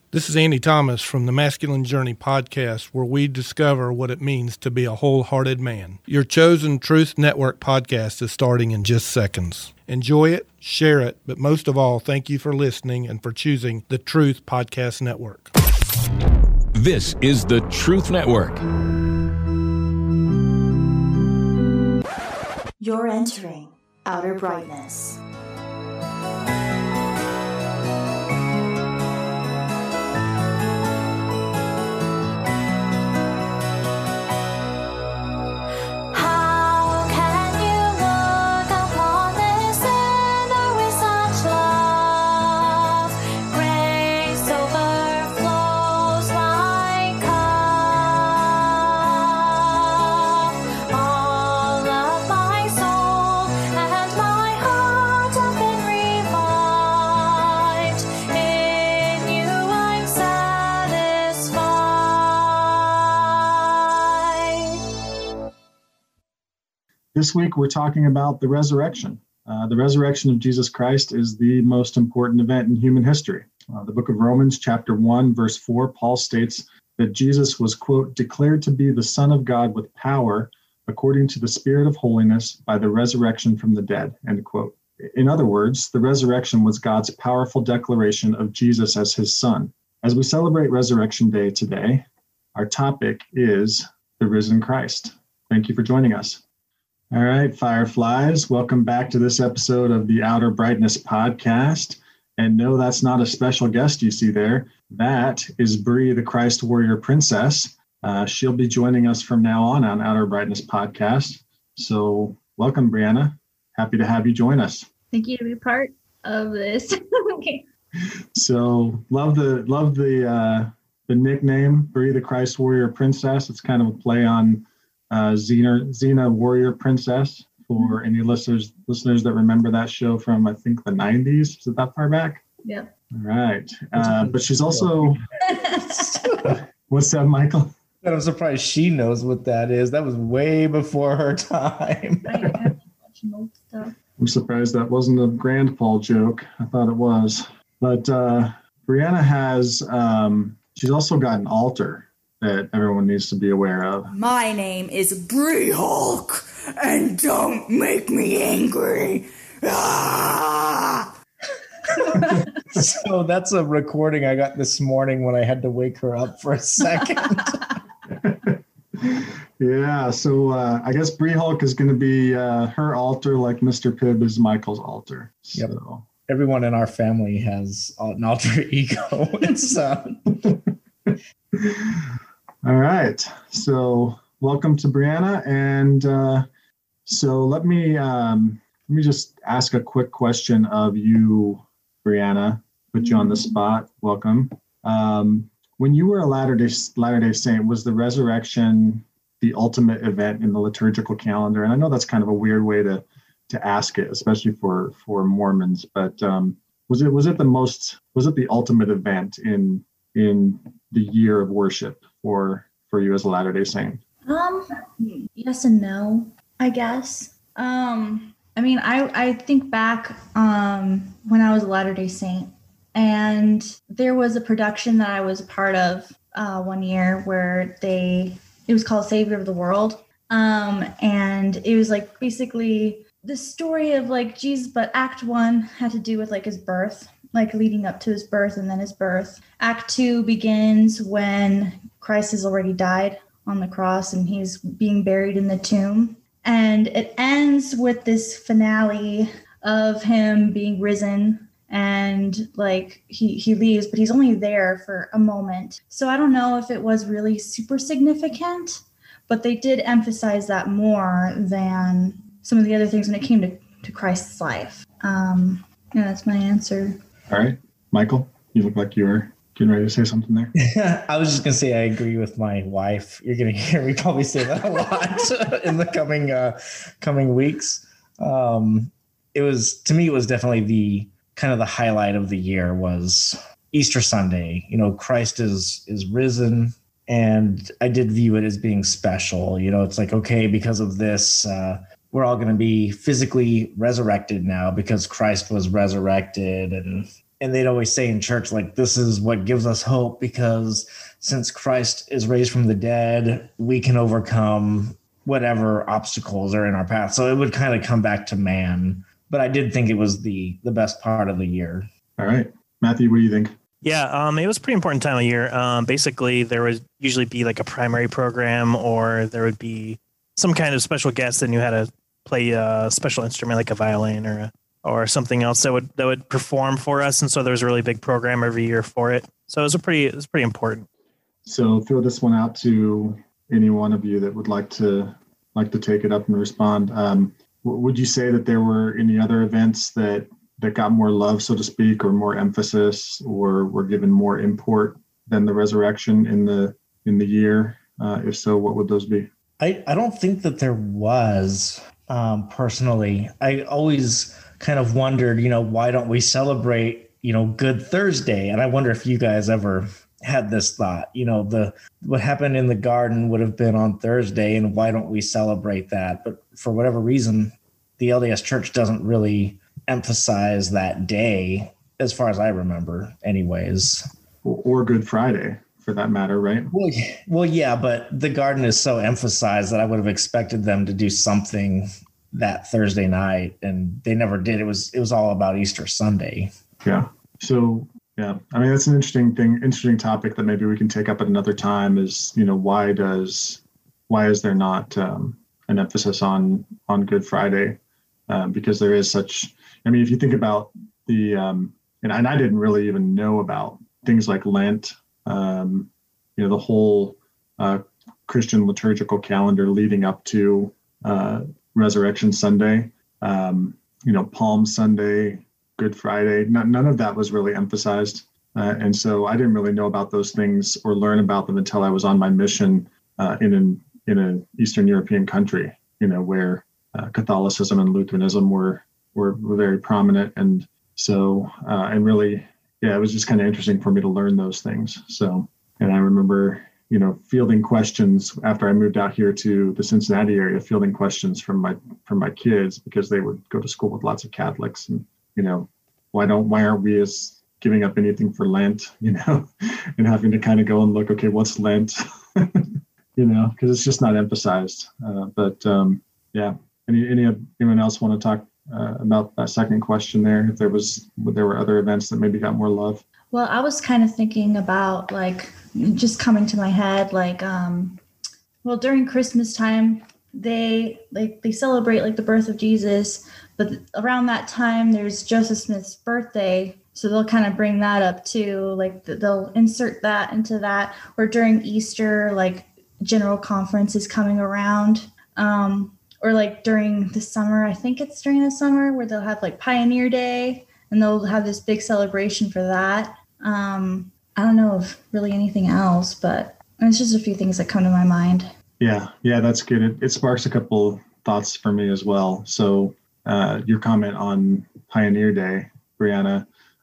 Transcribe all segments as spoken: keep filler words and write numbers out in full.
This is Andy Thomas from the Masculine Journey podcast, where we discover what it means to be a wholehearted man. Your chosen Truth Network podcast is starting in just seconds. Enjoy it, share it, but most of all, thank you for listening and for choosing the Truth Podcast Network. This is the Truth Network. You're entering Outer Brightness. This week, we're talking about the resurrection. Uh, the resurrection of Jesus Christ is the most important event in human history. Uh, the book of Romans, chapter one, verse four, Paul states that Jesus was, quote, declared to be the Son of God with power according to the Spirit of holiness by the resurrection from the dead, end quote. In other words, the resurrection was God's powerful declaration of Jesus as his Son. As we celebrate Resurrection Day today, our topic is the risen Christ. Thank you for joining us. All right, Fireflies, welcome back to this episode of the Outer Brightness podcast. And no, that's not a special guest you see there. That is Bree, the Christ Warrior Princess. Uh, she'll be joining us from now on on Outer Brightness podcast. So welcome, Brianna. Happy to have you join us. Thank you to be part of this. Okay. So love the love the uh, the nickname, Bree, the Christ Warrior Princess. It's kind of a play on Uh, Xena, Xena Warrior Princess, for any listeners listeners that remember that show from, I think, the nineties. Is it that far back? Yeah. All right. Uh, but she's also... What's that, Michael? I'm surprised she knows what that is. That was way before her time. I'm surprised that wasn't a Grand Paul joke. I thought it was. But uh, Brianna has... Um, she's also got an altar that everyone needs to be aware of. My name is Bree Hulk, and don't make me angry. Ah! So that's a recording I got this morning when I had to wake her up for a second. Yeah, so uh, I guess Bree Hulk is going to be uh, her altar, like Mister Pibb is Michael's altar. So. Yep. Everyone in our family has an alter ego. It's uh... All right. So welcome to Brianna. And uh, so let me um, let me just ask a quick question of you, Brianna. Put you on the spot. Welcome. Um, when you were a Latter-day Latter-day Saint, was the resurrection the ultimate event in the liturgical calendar? And I know that's kind of a weird way to to ask it, especially for for Mormons. But um, was it was it the most was it the ultimate event in in the year of worship for for you as a Latter-day Saint? Um, yes and no, I guess. Um, I mean, I, I think back um, when I was a Latter-day Saint, and there was a production that I was a part of uh, one year where they, it was called Savior of the World. Um, and it was like basically the story of like Jesus, but act one had to do with like his birth, like leading up to his birth and then his birth. Act two begins when Christ has already died on the cross and he's being buried in the tomb. And it ends with this finale of him being risen, and like he, he leaves, but he's only there for a moment. So I don't know if it was really super significant, but they did emphasize that more than some of the other things when it came to, to Christ's life. Um, yeah, that's my answer. All right. Michael, you look like you were getting ready to say something there. I was just going to say I agree with my wife. You're going to hear me probably say that a lot in the coming uh, coming weeks. Um, it was, to me, it was definitely the kind of the highlight of the year was Easter Sunday. You know, Christ is is risen, and I did view it as being special. You know, it's like, okay, because of this, uh, we're all going to be physically resurrected now because Christ was resurrected. And and they'd always say in church, like, this is what gives us hope, because since Christ is raised from the dead, we can overcome whatever obstacles are in our path. So it would kind of come back to man. But I did think it was the the best part of the year. All right. Matthew, what do you think? Yeah, um, it was a pretty important time of year. Um, basically, there would usually be like a primary program, or there would be some kind of special guest that knew how to play a special instrument like a violin or a, or something else that would that would perform for us. And so there was a really big program every year for it. So it was a pretty it was pretty important. So throw this one out to any one of you that would like to like to take it up and respond. Um, would you say that there were any other events that that got more love, so to speak, or more emphasis, or were given more import than the resurrection in the in the year? Uh, if so, what would those be? I, I don't think that there was, um, personally. I always kind of wondered, you know, why don't we celebrate, you know, Good Thursday? And I wonder if you guys ever had this thought, you know, the what happened in the garden would have been on Thursday, and why don't we celebrate that? But for whatever reason, the L D S Church doesn't really emphasize that day, as far as I remember, anyways. Or, or Good Friday, for that matter, right? Well, well, yeah, but the garden is so emphasized that I would have expected them to do something that Thursday night, and they never did. It was it was all about Easter Sunday. Yeah. So yeah, I mean, that's an interesting thing, interesting topic that maybe we can take up at another time. Is, you know, why does why is there not um, an emphasis on on Good Friday? Uh, because there is such. I mean, if you think about the, um, and, and I didn't really even know about things like Lent, um, you know, the whole uh, Christian liturgical calendar leading up to uh, Resurrection Sunday, um, you know, Palm Sunday, Good Friday. None, none of that was really emphasized. Uh, and so I didn't really know about those things or learn about them until I was on my mission uh, in an in an Eastern European country, you know, where uh, Catholicism and Lutheranism were Were, were very prominent. And so, uh, and really, yeah, it was just kind of interesting for me to learn those things. So, and I remember, you know, fielding questions after I moved out here to the Cincinnati area, fielding questions from my, from my kids, because they would go to school with lots of Catholics, and, you know, why don't, why aren't we as giving up anything for Lent, you know, and having to kind of go and look, okay, what's Lent, you know, because it's just not emphasized. Uh, but um, yeah, any, any, anyone else want to talk Uh, about that second question there, if there was there were other events that maybe got more love? Well, I was kind of thinking about, like, just coming to my head, like, um, well, during Christmas time, they like they celebrate like the birth of Jesus, but around that time there's Joseph Smith's birthday, so they'll kind of bring that up too, like they'll insert that into that. Or during Easter, like General Conference is coming around. Um, Or like during the summer, I think it's during the summer, where they'll have like Pioneer Day, and they'll have this big celebration for that. Um, I don't know of really anything else, but it's just a few things that come to my mind. Yeah, yeah, that's good. It, it sparks a couple thoughts for me as well. So uh, your comment on Pioneer Day, Brianna,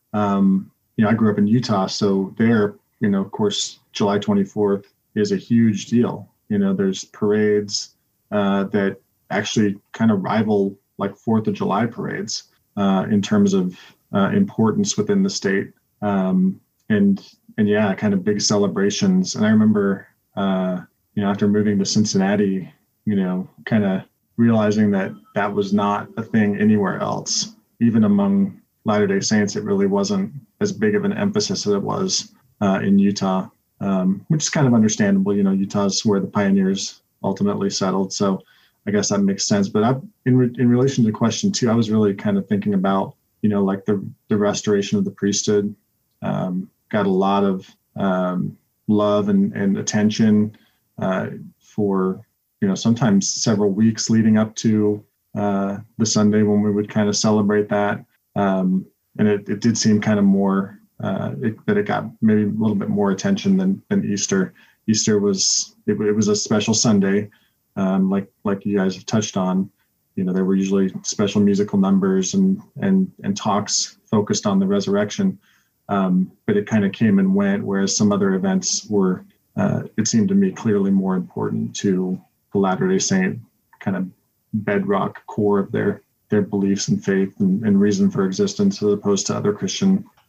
um, you know, I grew up in Utah, so there, you know, of course, July twenty-fourth is a huge deal. You know, there's parades uh, that actually kind of rival like Fourth of July parades uh, in terms of uh, importance within the state. Um, and, and yeah, kind of big celebrations. And I remember, uh, you know, after moving to Cincinnati, you know, kind of realizing that that was not a thing anywhere else. Even among Latter-day Saints, it really wasn't as big of an emphasis as it was uh, in Utah, um, which is kind of understandable. You know, Utah's where the pioneers ultimately settled. So I guess that makes sense. But I, in re, in relation to question two, I was really kind of thinking about, you know, like the, the restoration of the priesthood um, got a lot of um, love and, and attention uh, for, you know, sometimes several weeks leading up to uh, the Sunday when we would kind of celebrate that. Um, and it, it did seem kind of more, uh, it, that it got maybe a little bit more attention than, than Easter. Easter was, it, it was a special Sunday. Um, like like you guys have touched on, you know, there were usually special musical numbers and and and talks focused on the resurrection, um, but it kind of came and went. Whereas some other events were, uh, it seemed to me, clearly more important to the Latter-day Saint kind of bedrock core of their their beliefs and faith and, and reason for existence, as opposed to other Christian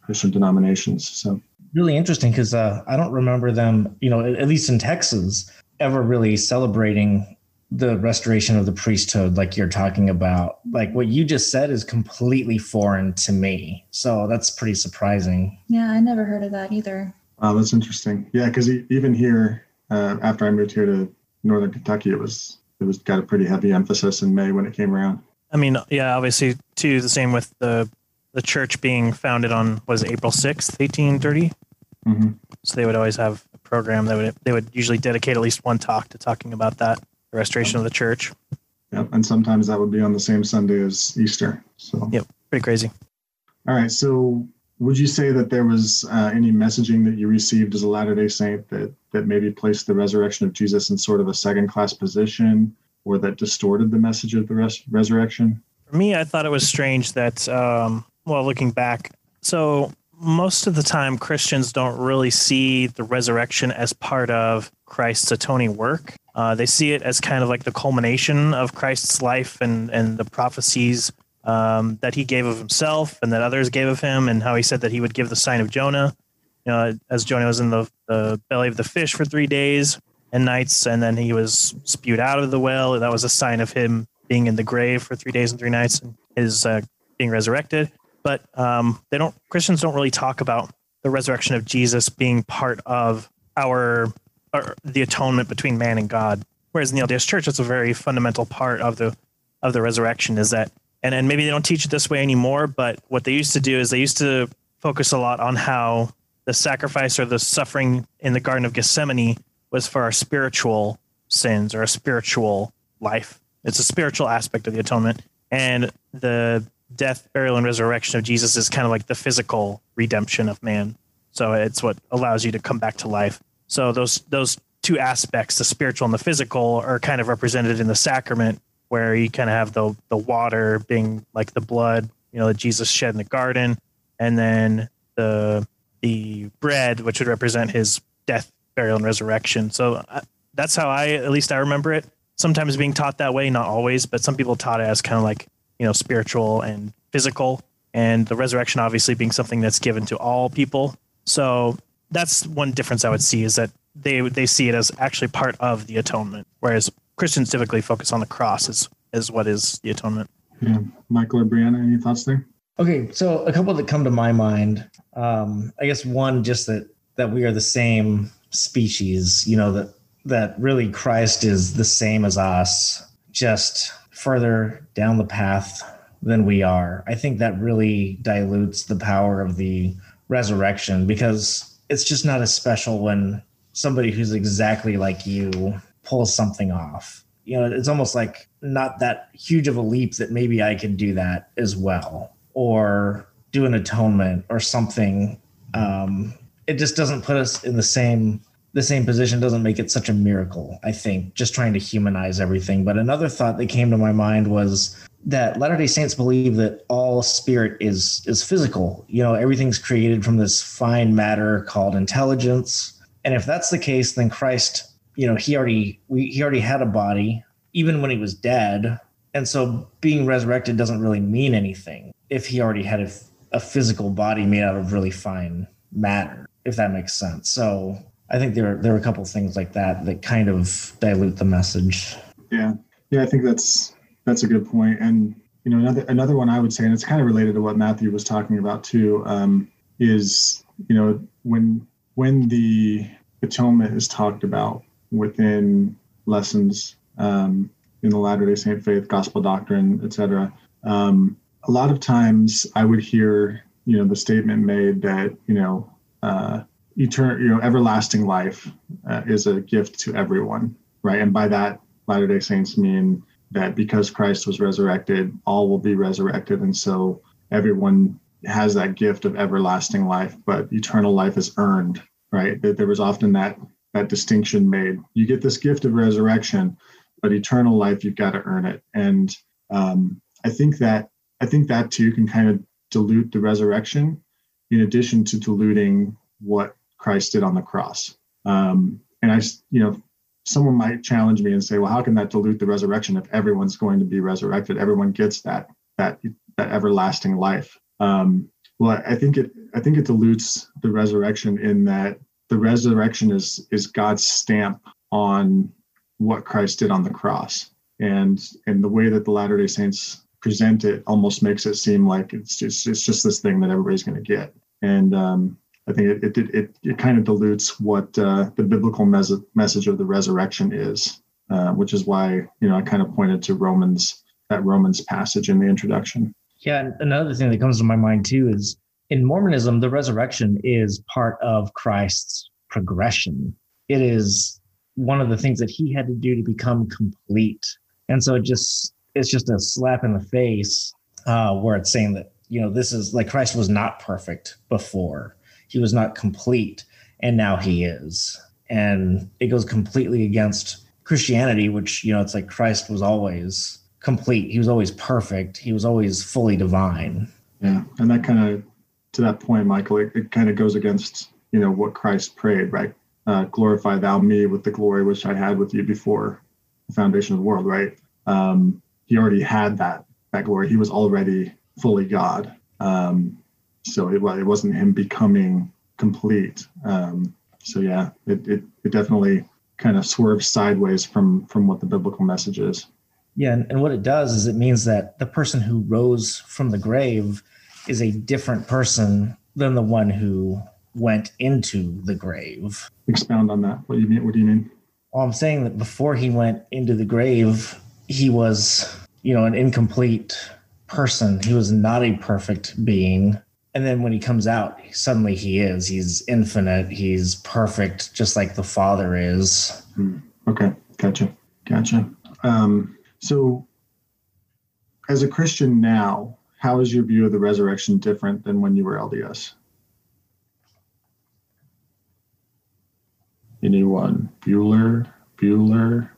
Christian denominations. So really interesting because uh, I don't remember them, you know, at, at least in Texas, ever really celebrating the restoration of the priesthood like you're talking about. Like what you just said is completely foreign to me. So that's pretty surprising. Yeah, I never heard of that either. Wow, that's interesting. Yeah, because even here, uh, after I moved here to Northern Kentucky, it was it was got a pretty heavy emphasis in May when it came around. I mean, yeah, obviously, too, the same with the the church being founded on, was it April sixth, eighteen thirty? Mm-hmm. So they would always have a program that would they would usually dedicate at least one talk to talking about that, the restoration of the church. Yep, and sometimes that would be on the same Sunday as Easter. So yep, pretty crazy. All right, so would you say that there was uh, any messaging that you received as a Latter-day Saint that that maybe placed the resurrection of Jesus in sort of a second-class position, or that distorted the message of the res- resurrection? For me, I thought it was strange that, um, well, looking back, so most of the time Christians don't really see the resurrection as part of Christ's atoning work. Uh, they see it as kind of like the culmination of Christ's life and, and the prophecies um, that he gave of himself and that others gave of him, and how he said that he would give the sign of Jonah, you know, as Jonah was in the, the belly of the fish for three days and nights, and then he was spewed out of the whale. That was a sign of him being in the grave for three days and three nights and his uh, being resurrected. But um, they don't. Christians don't really talk about the resurrection of Jesus being part of our, our the atonement between man and God. Whereas in the L D S Church, it's a very fundamental part of the of the resurrection. Is that, and and maybe they don't teach it this way anymore. But what they used to do is they used to focus a lot on how the sacrifice or the suffering in the Garden of Gethsemane was for our spiritual sins or a spiritual life. It's a spiritual aspect of the atonement, and the death, burial, and resurrection of Jesus is kind of like the physical redemption of man. So it's what allows you to come back to life. So those those two aspects, the spiritual and the physical, are kind of represented in the sacrament, where you kind of have the the water being like the blood, you know, that Jesus shed in the garden, and then the the bread, which would represent his death, burial, and resurrection. So uh, that's how I, at least I remember it. Sometimes being taught that way, not always, but some people taught it as kind of like, you know, spiritual and physical, and the resurrection obviously being something that's given to all people. So that's one difference I would see, is that they they see it as actually part of the atonement, whereas Christians typically focus on the cross as, as what is the atonement. Yeah. Michael or Brianna, any thoughts there? Okay, so a couple that come to my mind. Um, I guess one, just that that we are the same species, you know, that that really Christ is the same as us, just further down the path than we are. I think that really dilutes the power of the resurrection, because it's just not as special when somebody who's exactly like you pulls something off. You know, it's almost like not that huge of a leap that maybe I could do that as well, or do an atonement or something. Um, it just doesn't put us in the same the same position, doesn't make it such a miracle, I think, just trying to humanize everything. But another thought that came to my mind was that Latter-day Saints believe that all spirit is is physical. You know, everything's created from this fine matter called intelligence. And if that's the case, then Christ, you know, he already we, he already had a body, even when he was dead. And so being resurrected doesn't really mean anything if he already had a, a physical body made out of really fine matter, if that makes sense. So I think there, there are a couple of things like that that kind of dilute the message. Yeah. Yeah, I think that's that's a good point. And, you know, another another one I would say, and it's kind of related to what Matthew was talking about too, um, is, you know, when when the atonement is talked about within lessons um, in the Latter-day Saint faith, gospel doctrine, et cetera, um, a lot of times I would hear, you know, the statement made that, you know, uh, eternal, you know, everlasting life uh, is a gift to everyone, right? And by that, Latter-day Saints mean that because Christ was resurrected, all will be resurrected. And so everyone has that gift of everlasting life, but eternal life is earned, right? That there was often that that distinction made. You get this gift of resurrection, but eternal life, you've got to earn it. And um, I think that I think that too can kind of dilute the resurrection, in addition to diluting what Christ did on the cross. Um, and I, you know, someone might challenge me and say, well, how can that dilute the resurrection if everyone's going to be resurrected? Everyone gets that, that, that everlasting life. Um, Well, I think it I think it dilutes the resurrection in that the resurrection is is God's stamp on what Christ did on the cross. And and the way that the Latter-day Saints present it almost makes it seem like it's just it's just this thing that everybody's going to get. And um, I think it it it, it kind of dilutes what uh, the biblical mes- message of the resurrection is, uh, which is why, you know, I kind of pointed to Romans, that Romans passage in the introduction. Yeah, and another thing that comes to my mind too is in Mormonism, the resurrection is part of Christ's progression. It is one of the things that he had to do to become complete. And so it just it's just a slap in the face uh, where it's saying that, you know, this is like Christ was not perfect before. He was not complete, and now he is. And it goes completely against Christianity, which, you know, it's like Christ was always complete. He was always perfect. He was always fully divine. Yeah. And that kind of, to that point, Michael, it, it kind of goes against, you know, what Christ prayed, right? Uh, glorify thou me with the glory which I had with you before the foundation of the world, right? Um, he already had that, that glory. He was already fully God. Um, so it, it wasn't him becoming complete. Um, so yeah, it, it, it definitely kind of swerves sideways from, from what the biblical message is. Yeah, and, and what it does is it means that the person who rose from the grave is a different person than the one who went into the grave. Expound on that. What do you mean? What do you mean? Well, I'm saying that before he went into the grave, he was, you know, an incomplete person. He was not a perfect being. And then when he comes out, suddenly he is. He's infinite. He's perfect, just like the Father is. Hmm. Okay, gotcha, gotcha. Um, so as a Christian now, how is your view of the resurrection different than when you were L D S? Anyone? Bueller? Bueller?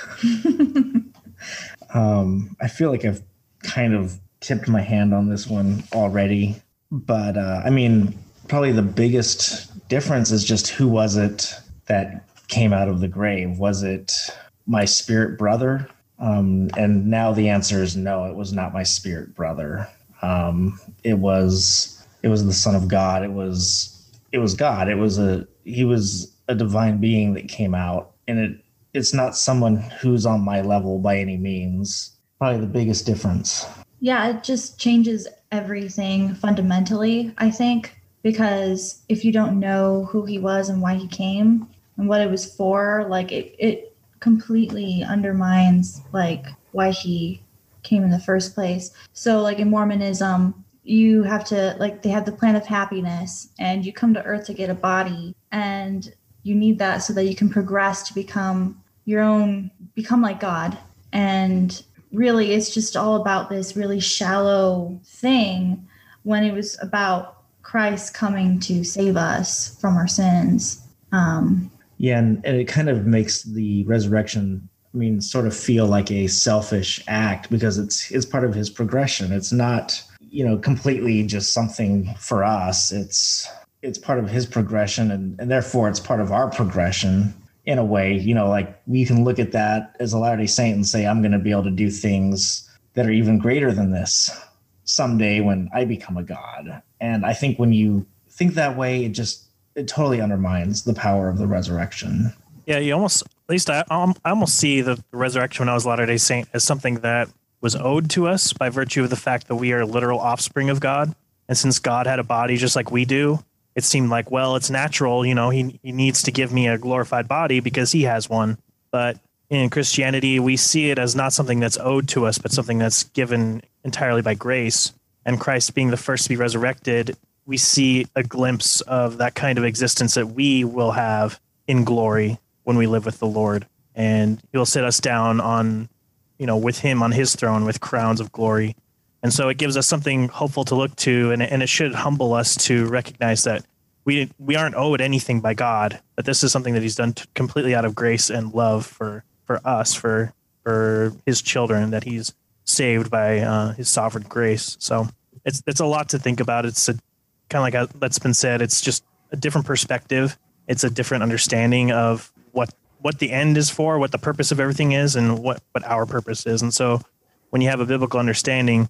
um, I feel like I've kind of tipped my hand on this one already. But, uh, I mean, probably the biggest difference is just who was it that came out of the grave? Was it my spirit brother? Um, and now the answer is no, it was not my spirit brother. Um, it was it was the Son of God. It was it was God. It was a he was a divine being that came out, and it it's not someone who's on my level by any means. Probably the biggest difference. Yeah, it just changes everything fundamentally, I think, because if you don't know who he was and why he came and what it was for, like it, it completely undermines like why he came in the first place. So like in Mormonism, you have to like they have the plan of happiness, and you come to earth to get a body, and you need that so that you can progress to become your own, become like God. And really it's just all about this really shallow thing when it was about Christ coming to save us from our sins. Um, yeah, and, and it kind of makes the resurrection, I mean, sort of feel like a selfish act because it's it's part of his progression. It's not, you know, completely just something for us. It's it's part of his progression, and, and therefore it's part of our progression in a way. You know, like we can look at that as a Latter-day Saint and say, I'm going to be able to do things that are even greater than this someday when I become a god. And I think when you think that way, it just it totally undermines the power of the resurrection. Yeah, you almost, at least I, I almost see the resurrection when I was Latter-day Saint as something that was owed to us by virtue of the fact that we are literal offspring of God. And since God had a body just like we do, it seemed like, well, it's natural, you know, he, he needs to give me a glorified body because he has one. But in Christianity, we see it as not something that's owed to us, but something that's given entirely by grace. And Christ being the first to be resurrected, we see a glimpse of that kind of existence that we will have in glory when we live with the Lord. And he'll sit us down on, you know, with him on his throne with crowns of glory. And so it gives us something hopeful to look to, and, and it should humble us to recognize that we we aren't owed anything by God, but this is something that he's done t- completely out of grace and love for, for us, for for his children, that he's saved by uh, his sovereign grace. So it's it's a lot to think about. It's a, kind of like a, that's been said, it's just a different perspective. It's a different understanding of what what the end is for, what the purpose of everything is, and what, what our purpose is. And so when you have a biblical understanding,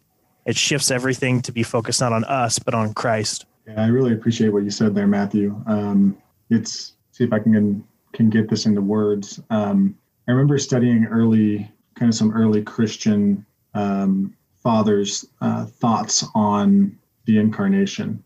it shifts everything to be focused not on us, but on Christ. Yeah, I really appreciate what you said there, Matthew. Um, it's see if I can can get this into words. Um, I remember studying early, kind of some early Christian um, fathers' uh, thoughts on the incarnation,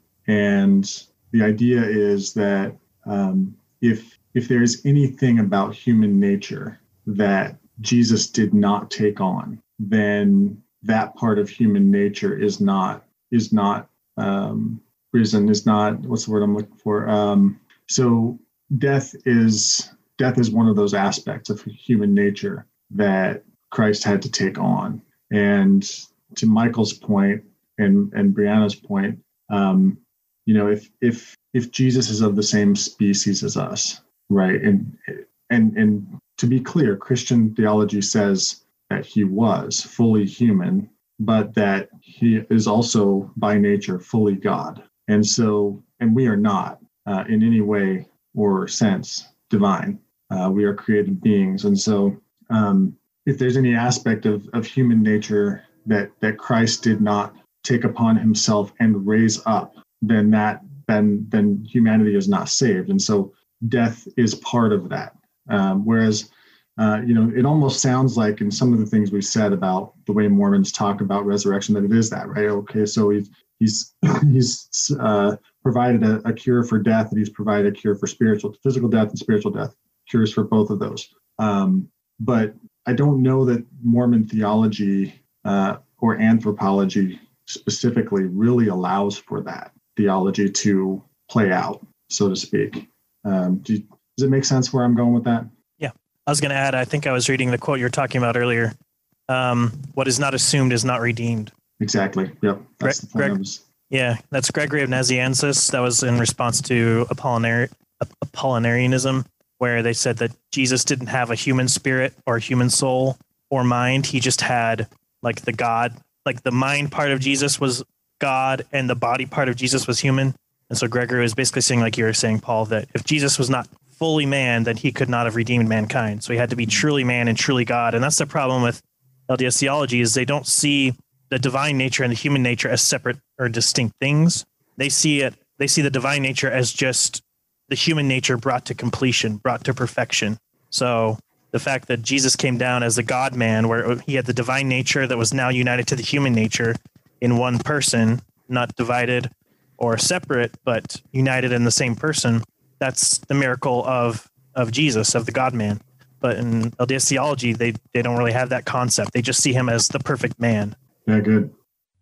and the idea is that um, if if there's anything about human nature that Jesus did not take on, then that part of human nature is not is not um, risen, is not what's the word I'm looking for. Um, so death is death is one of those aspects of human nature that Christ had to take on. And to Michael's point and and Brianna's point, um, you know, if if if Jesus is of the same species as us, right, and and and to be clear, Christian theology says that he was fully human, but that he is also by nature fully God. And so, and we are not uh, in any way or sense divine. Uh, we are created beings. And so um, if there's any aspect of, of human nature that, that Christ did not take upon himself and raise up, then that then then humanity is not saved. And so death is part of that. Um, whereas, uh, you know, it almost sounds like in some of the things we said about the way Mormons talk about resurrection, that it is that, right? Okay, so he's he's he's uh, provided a, a cure for death, and he's provided a cure for spiritual, physical death and spiritual death, cures for both of those. Um, but I don't know that Mormon theology uh, or anthropology specifically really allows for that theology to play out, so to speak. Um, do you, does it make sense where I'm going with that? Yeah. I was going to add, I think I was reading the quote you were talking about earlier. Um, what is not assumed is not redeemed. Exactly. Yep. That's Gre- the point Greg, I was... Yeah, that's Gregory of Nazianzus. That was in response to Apollinar- Apollinarianism, where they said that Jesus didn't have a human spirit or human soul or mind. He just had like the God, like the mind part of Jesus was God and the body part of Jesus was human. And so Gregory was basically saying, like you were saying, Paul, that if Jesus was not fully man, then he could not have redeemed mankind. So he had to be truly man and truly God. And that's the problem with L D S theology, is they don't see the divine nature and the human nature as separate or distinct things. They see it, they see the divine nature as just the human nature brought to completion, brought to perfection. So the fact that Jesus came down as the God man, where he had the divine nature that was now united to the human nature in one person, not divided or separate, but united in the same person. That's the miracle of, of Jesus, of the God man. But in L D S theology, they, they don't really have that concept. They just see him as the perfect man. Yeah, good.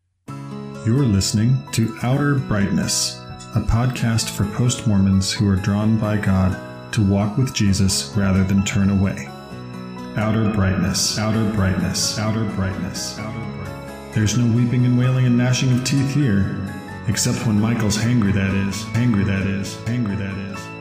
You're listening to Outer Brightness, a podcast for post-Mormons who are drawn by God to walk with Jesus rather than turn away. Outer brightness, outer brightness, outer brightness, outer brightness. There's no weeping and wailing and gnashing of teeth here, except when Michael's hangry, that is, hangry, that is, hangry, that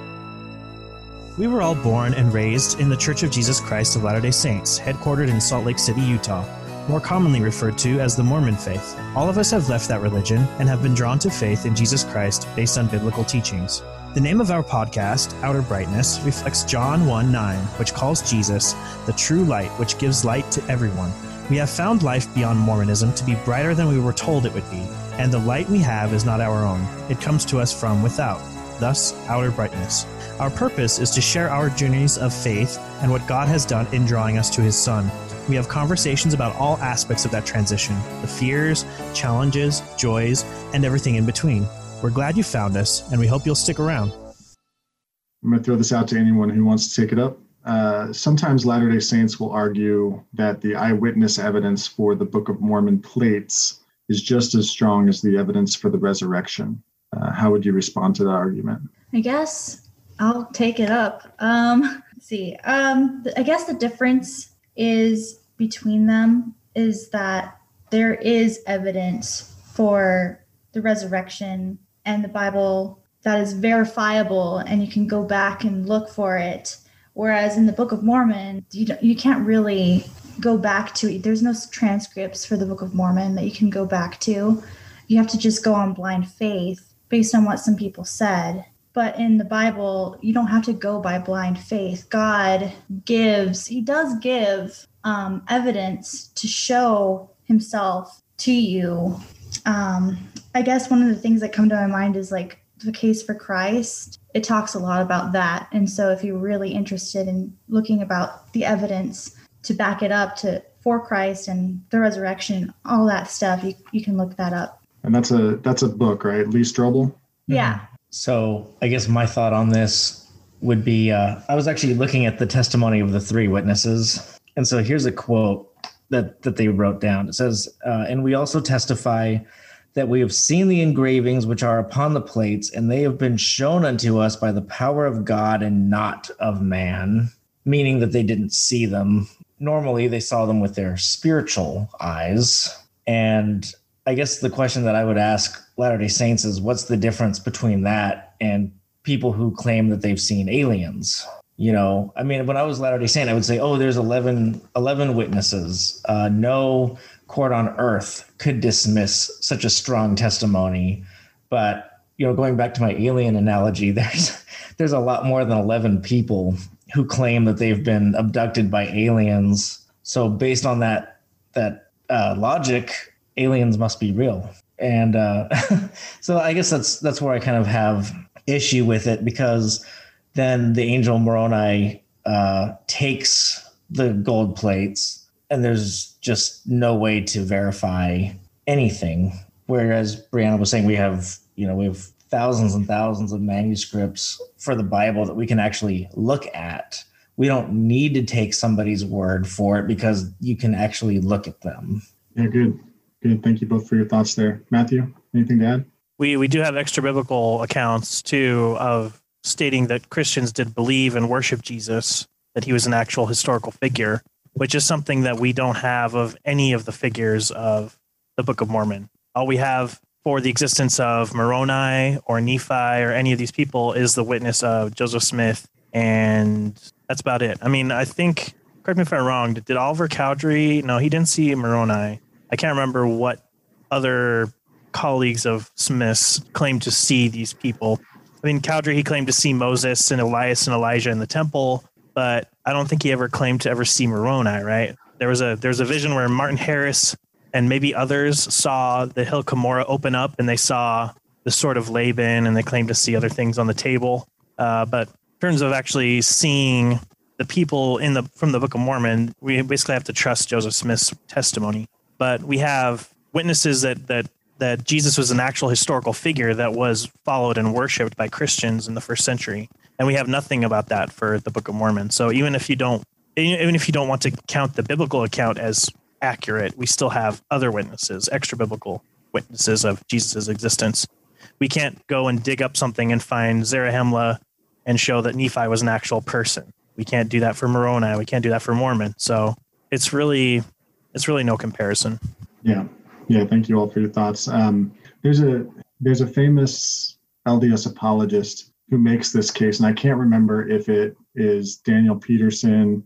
is. We were all born and raised in the Church of Jesus Christ of Latter-day Saints, headquartered in Salt Lake City, Utah, more commonly referred to as the Mormon faith. All of us have left that religion and have been drawn to faith in Jesus Christ based on biblical teachings. The name of our podcast, Outer Brightness, reflects John one nine, which calls Jesus the true light, which gives light to everyone. We have found life beyond Mormonism to be brighter than we were told it would be, and the light we have is not our own. It comes to us from without, thus Outer Brightness. Our purpose is to share our journeys of faith and what God has done in drawing us to his Son. We have conversations about all aspects of that transition, the fears, challenges, joys, and everything in between. We're glad you found us, and we hope you'll stick around. I'm going to throw this out to anyone who wants to take it up. Uh, sometimes Latter-day Saints will argue that the eyewitness evidence for the Book of Mormon plates is just as strong as the evidence for the resurrection. Uh, how would you respond to that argument? I guess I'll take it up. Um, let's see. Um, I guess the difference is between them is that there is evidence for the resurrection and the Bible that is verifiable, and you can go back and look for it. Whereas in the Book of Mormon, you don't, you can't really go back to it. There's no transcripts for the Book of Mormon that you can go back to. You have to just go on blind faith based on what some people said. But in the Bible, you don't have to go by blind faith. God gives, he does give um, evidence to show himself to you. Um, I guess one of the things that come to my mind is like the case for Christ. It talks a lot about that. And so if you're really interested in looking about the evidence to back it up to for Christ and the resurrection, all that stuff, you, you can look that up. And that's a that's a book, right? Lee Strobel? Yeah. So I guess my thought on this would be, uh, I was actually looking at the testimony of the three witnesses. And so here's a quote that, that they wrote down. It says, uh, and we also testify that we have seen the engravings which are upon the plates, and they have been shown unto us by the power of God and not of man, meaning that they didn't see them. Normally, they saw them with their spiritual eyes. And I guess the question that I would ask Latter-day Saints is, what's the difference between that and people who claim that they've seen aliens? You know, I mean, when I was Latter-day Saint, I would say, oh, there's eleven, eleven witnesses. Uh, no court on earth could dismiss such a strong testimony. But, you know, going back to my alien analogy, there's there's a lot more than eleven people who claim that they've been abducted by aliens. So based on that that uh, logic, aliens must be real. And uh, so I guess that's that's where I kind of have issue with it, because then the angel Moroni uh, takes the gold plates and there's just no way to verify anything. Whereas Brianna was saying, we have, you know, we have thousands and thousands of manuscripts for the Bible that we can actually look at. We don't need to take somebody's word for it because you can actually look at them. Yeah, good. Good. Thank you both for your thoughts there. Matthew, anything to add? We we do have extra biblical accounts too of stating that Christians did believe and worship Jesus, that he was an actual historical figure, which is something that we don't have of any of the figures of the Book of Mormon. All we have for the existence of Moroni or Nephi or any of these people is the witness of Joseph Smith, and that's about it. I mean, I think, correct me if I'm wrong, did Oliver Cowdery, no, he didn't see Moroni. I can't remember what other colleagues of Smith's claimed to see these people. I mean, Cowdery, he claimed to see Moses and Elias and Elijah in the temple, but I don't think he ever claimed to ever see Moroni, right? There was a there's a vision where Martin Harris and maybe others saw the Hill Cumorah open up, and they saw the sword of Laban, and they claimed to see other things on the table. Uh, but in terms of actually seeing the people in the from the Book of Mormon, we basically have to trust Joseph Smith's testimony. But we have witnesses that that that Jesus was an actual historical figure that was followed and worshipped by Christians in the first century. And we have nothing about that for the Book of Mormon. So even if you don't, even if you don't want to count the biblical account as accurate, we still have other witnesses, extra biblical witnesses of Jesus's existence. We can't go and dig up something and find Zarahemla and show that Nephi was an actual person. We can't do that for Moroni. We can't do that for Mormon. So it's really, it's really no comparison. Yeah. Yeah. Thank you all for your thoughts. Um, there's a, there's a famous L D S apologist who makes this case, and I can't remember if it is Daniel Peterson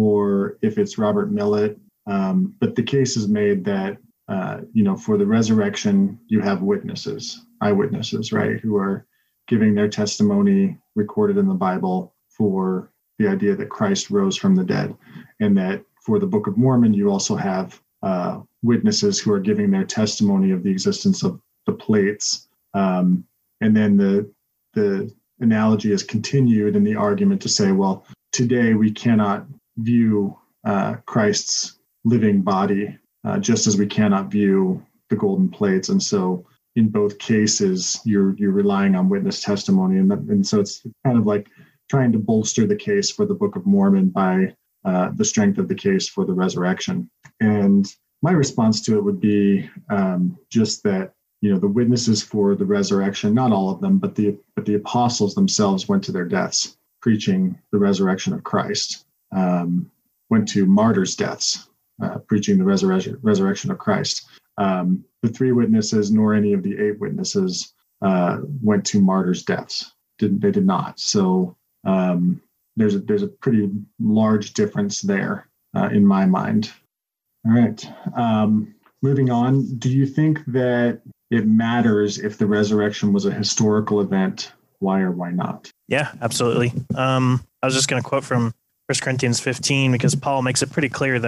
or if it's Robert Millett. Um, but the case is made that, uh, you know, for the resurrection, you have witnesses, eyewitnesses, right, who are giving their testimony recorded in the Bible for the idea that Christ rose from the dead. And that for the Book of Mormon, you also have uh, witnesses who are giving their testimony of the existence of the plates. Um, and then the the analogy is continued in the argument to say, well, today we cannot view uh, Christ's living body, uh, just as we cannot view the golden plates. And so in both cases, you're you're relying on witness testimony. And, and so it's kind of like trying to bolster the case for the Book of Mormon by uh, the strength of the case for the resurrection. And my response to it would be um, just that, you know, the witnesses for the resurrection, not all of them, but the but the apostles themselves went to their deaths preaching the resurrection of Christ, um, went to martyrs' deaths, uh, preaching the resurrection resurrection of Christ. Um, the three witnesses, nor any of the eight witnesses, uh, went to martyrs' deaths. Didn't they? Did not. So um, there's a, there's a pretty large difference there uh, in my mind. All right. Um, moving on. Do you think that it matters if the resurrection was a historical event? Why or why not? Yeah, absolutely. Um, I was just going to quote from First Corinthians fifteen, because Paul makes it pretty clear that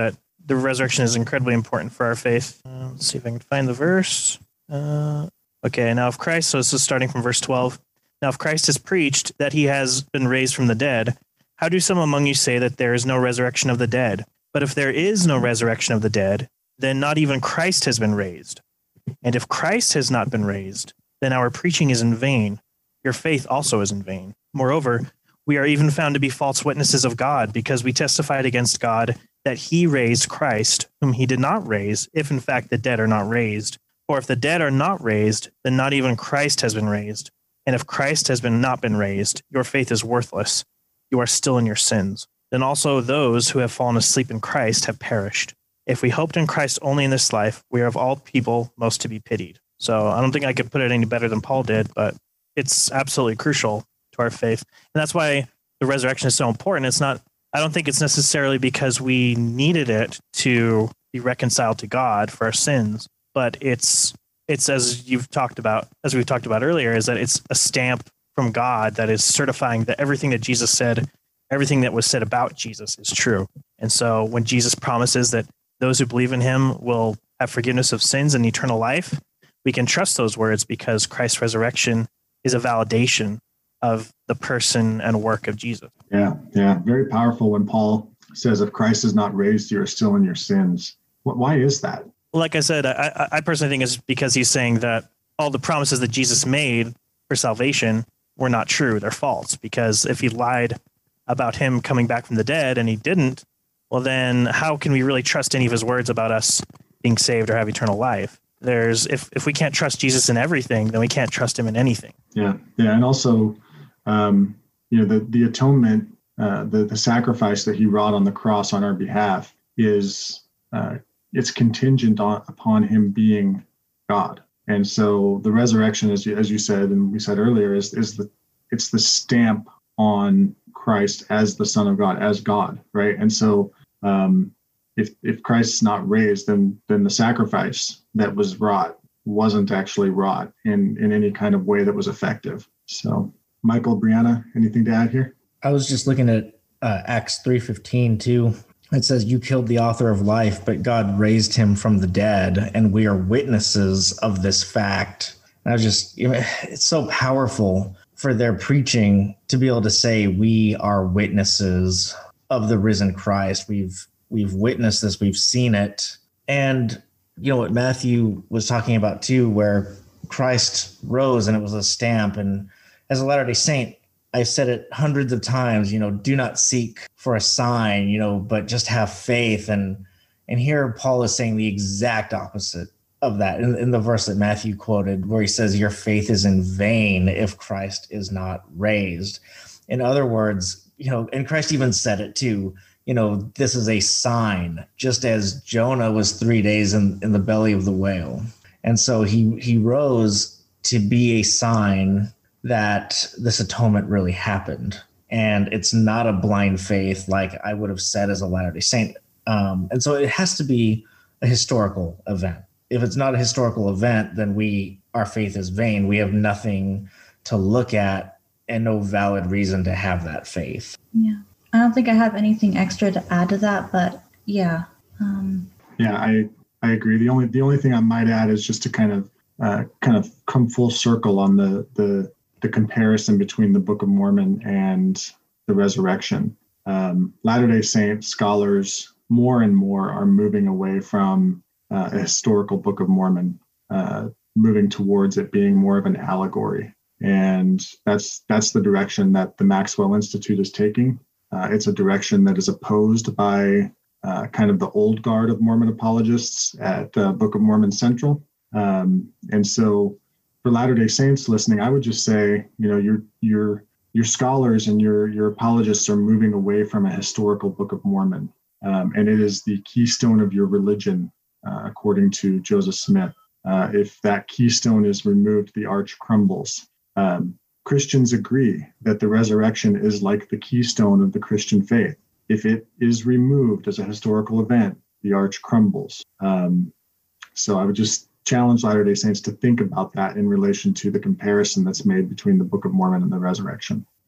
the resurrection is incredibly important for our faith. Uh, let's see if I can find the verse. Uh, okay, now if Christ, so this is starting from verse twelve. Now if Christ has preached that he has been raised from the dead, how do some among you say that there is no resurrection of the dead? But if there is no resurrection of the dead, then not even Christ has been raised. And if Christ has not been raised, then our preaching is in vain. Your faith also is in vain. Moreover, we are even found to be false witnesses of God, because we testified against God that he raised Christ, whom he did not raise, if in fact the dead are not raised. For if the dead are not raised, then not even Christ has been raised. And if Christ has been not been raised, your faith is worthless. You are still in your sins. Then also those who have fallen asleep in Christ have perished. If we hoped in Christ only in this life, we are of all people most to be pitied. So I don't think I could put it any better than Paul did, but it's absolutely crucial to our faith. And that's why the resurrection is so important. It's not, I don't think it's necessarily because we needed it to be reconciled to God for our sins, but it's, it's as you've talked about, as we've talked about earlier, is that it's a stamp from God that is certifying that everything that Jesus said, everything that was said about Jesus is true. And so when Jesus promises that those who believe in him will have forgiveness of sins and eternal life, we can trust those words because Christ's resurrection is a validation of the person and work of Jesus. Yeah, yeah. Very powerful when Paul says, if Christ is not raised, you are still in your sins. Why is that? Like I said, I, I personally think it's because he's saying that all the promises that Jesus made for salvation were not true. They're false, because if he lied about him coming back from the dead and he didn't, well, then how can we really trust any of his words about us being saved or have eternal life? There's if, if we can't trust Jesus in everything, then we can't trust him in anything. Yeah. Yeah. And also, um, you know, the, the atonement, uh, the, the sacrifice that he wrought on the cross on our behalf is, uh, it's contingent on, upon him being God. And so the resurrection, as you, as you said, and we said earlier, is, is the, it's the stamp on Christ as the Son of God, as God, right? And so um, if if Christ's not raised, then then the sacrifice that was wrought wasn't actually wrought in, in any kind of way that was effective. So, Michael, Brianna, anything to add here? I was just looking at uh, Acts three fifteen too. It says, you killed the author of life, but God raised him from the dead, and we are witnesses of this fact. And I was just, you know, it's so powerful for their preaching to be able to say, we are witnesses of the risen Christ. We've, we've witnessed this, we've seen it. And you know what Matthew was talking about too, where Christ rose and it was a stamp. And as a Latter-day Saint, I've said it hundreds of times, you know, do not seek for a sign, you know, but just have faith. And and here Paul is saying the exact opposite of that in, in the verse that Matthew quoted, where he says, your faith is in vain if Christ is not raised. In other words, you know, and Christ even said it too, you know, this is a sign, just as Jonah was three days in, in the belly of the whale. And so he he rose to be a sign that this atonement really happened. And it's not a blind faith like I would have said as a Latter-day Saint. Um, and so it has to be a historical event. If it's not a historical event, then we our faith is vain. We have nothing to look at and no valid reason to have that faith. Yeah. I don't think I have anything extra to add to that, but yeah. Um, yeah, I, I agree. The only the only thing I might add is just to kind of uh, kind of come full circle on the the the comparison between the Book of Mormon and the resurrection. Um, Latter-day Saint scholars more and more are moving away from uh, a historical Book of Mormon, uh, moving towards it being more of an allegory. And that's that's the direction that the Maxwell Institute is taking. Uh, it's a direction that is opposed by uh, kind of the old guard of Mormon apologists at uh, Book of Mormon Central. Um, and so for Latter-day Saints listening, I would just say, you know, your your your scholars and your your apologists are moving away from a historical Book of Mormon, um, and it is the keystone of your religion, uh, according to Joseph Smith. Uh, if that keystone is removed, the arch crumbles. Um, Christians agree that the resurrection is like the keystone of the Christian faith. If it is removed as a historical event, the arch crumbles. Um, so I would just challenge Latter-day Saints to think about that in relation to the comparison that's made between the Book of Mormon and the resurrection.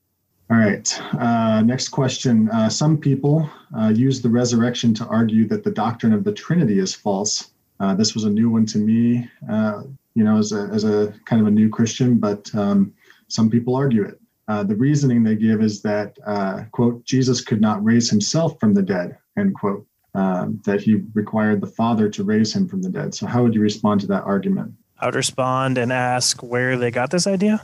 All right. Uh, next question. Uh, some people uh, use the resurrection to argue that the doctrine of the Trinity is false. Uh, this was a new one to me, uh, you know, as a, as a kind of a new Christian, but um, some people argue it. Uh, the reasoning they give is that, uh, quote, Jesus could not raise himself from the dead, end quote, um, that he required the Father to raise him from the dead. So how would you respond to that argument? I would respond and ask where they got this idea.